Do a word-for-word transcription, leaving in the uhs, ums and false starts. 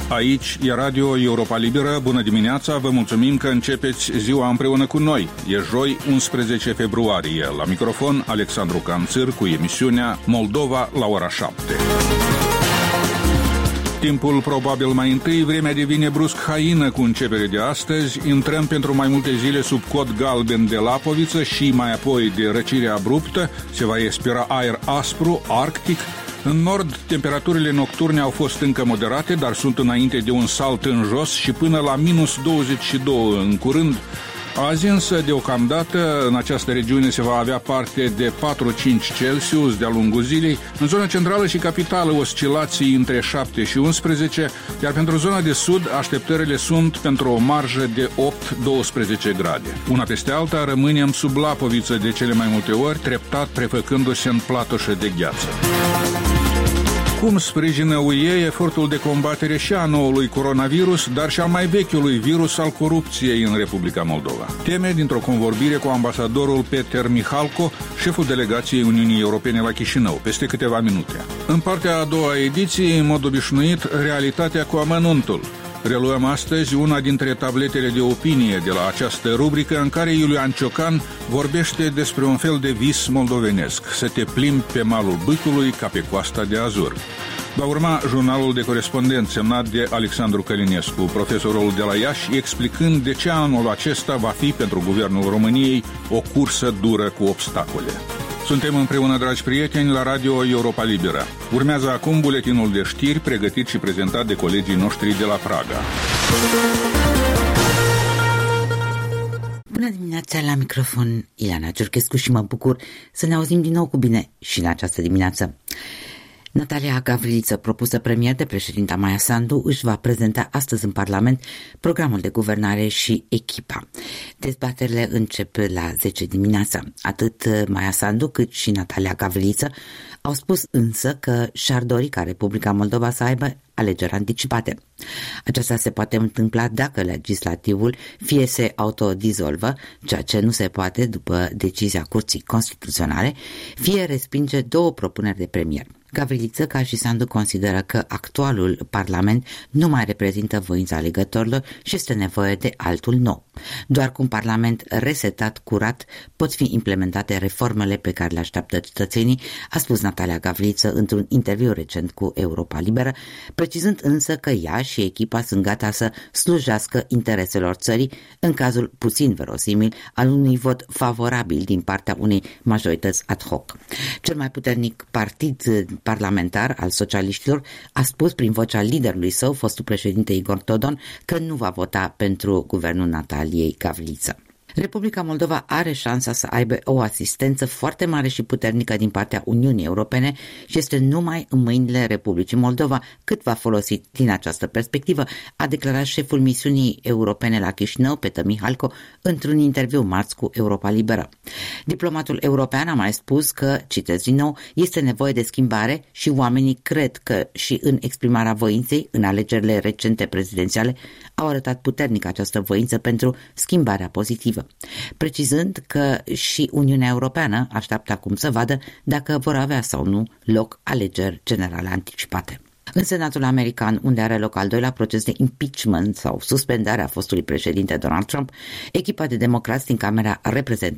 Aici e Radio Europa Liberă. Bună dimineața, vă mulțumim că începeți ziua împreună cu noi. E joi, unsprezece februarie. La microfon, Alexandru Canțir cu emisiunea Moldova la ora șapte. Timpul probabil mai întâi, vremea devine brusc haină cu începere de astăzi. Intrăm pentru mai multe zile sub cod galben de lapoviță și mai apoi de răcire abruptă. Se va expira aer aspru, arctic. În nord, temperaturile nocturne au fost încă moderate, dar sunt înainte de un salt în jos și până la minus douăzeci și doi în curând. Azi însă, deocamdată, în această regiune se va avea parte de patru cinci Celsius de-a lungul zilei. În zona centrală și capitală, oscilații între șapte și unsprezece, iar pentru zona de sud, așteptările sunt pentru o marjă de opt doisprezece grade. Una peste alta, rămânem sub lapoviță de cele mai multe ori, treptat prefăcându-se în platoșă de gheață. Cum sprijină U E efortul de combatere și a noului coronavirus, dar și al mai vechiului virus al corupției în Republica Moldova? Teme dintr-o convorbire cu ambasadorul Peter Mihalco, șeful delegației Uniunii Europene la Chișinău, peste câteva minute. În partea a doua ediției, în mod obișnuit, realitatea cu amănuntul. Reluăm astăzi una dintre tabletele de opinie de la această rubrică în care Iulian Ciocan vorbește despre un fel de vis moldovenesc, să te plimbi pe malul Bâcului ca pe coasta de Azur. Va urma jurnalul de corespondent semnat de Alexandru Călinescu, profesorul de la Iași, explicând de ce anul acesta va fi pentru Guvernul României o cursă dură cu obstacole. Suntem împreună, dragi prieteni, la Radio Europa Liberă. Urmează acum buletinul de știri pregătit și prezentat de colegii noștri de la Praga. Bună dimineața, la microfon Ileana Ciurchescu și mă bucur să ne auzim din nou cu bine și în această dimineață. Natalia Gavriliță, propusă premier de președinta Maia Sandu, își va prezenta astăzi în Parlament programul de guvernare și echipa. Dezbaterile încep la zece dimineața. Atât Maia Sandu cât și Natalia Gavriliță au spus însă că și-ar dori ca Republica Moldova să aibă alegeri anticipate. Aceasta se poate întâmpla dacă legislativul fie se autodizolvă, ceea ce nu se poate după decizia Curții Constituționale, fie respinge două propuneri de premier. Gavriliță, ca și Sandu, consideră că actualul Parlament nu mai reprezintă voința alegătorilor și este nevoie de altul nou. Doar cu un Parlament resetat, curat, pot fi implementate reformele pe care le așteaptă cetățenii, a spus Natalia Gavriliță într-un interviu recent cu Europa Liberă, precizând însă că ea și echipa sunt gata să slujească intereselor țării în cazul puțin verosimil al unui vot favorabil din partea unei majorități ad hoc. Cel mai puternic partid parlamentar al socialiștilor a spus prin vocea liderului său, fostul președinte Igor Dodon, că nu va vota pentru guvernul Nataliei Gavriliță. Republica Moldova are șansa să aibă o asistență foarte mare și puternică din partea Uniunii Europene și este numai în mâinile Republicii Moldova cât va folosi din această perspectivă, a declarat șeful misiunii europene la Chișinău, Peter Mihalco, într-un interviu marți cu Europa Liberă. Diplomatul european a mai spus că, citez din nou, este nevoie de schimbare și oamenii cred că și în exprimarea voinței în alegerile recente prezidențiale au arătat puternic această voință pentru schimbarea pozitivă, precizând că și Uniunea Europeană așteaptă acum să vadă dacă vor avea sau nu loc alegeri generale anticipate. În Senatul American, unde are loc al doilea proces de impeachment sau suspendarea fostului președinte Donald Trump, echipa de democrați din Camera Reprezentanților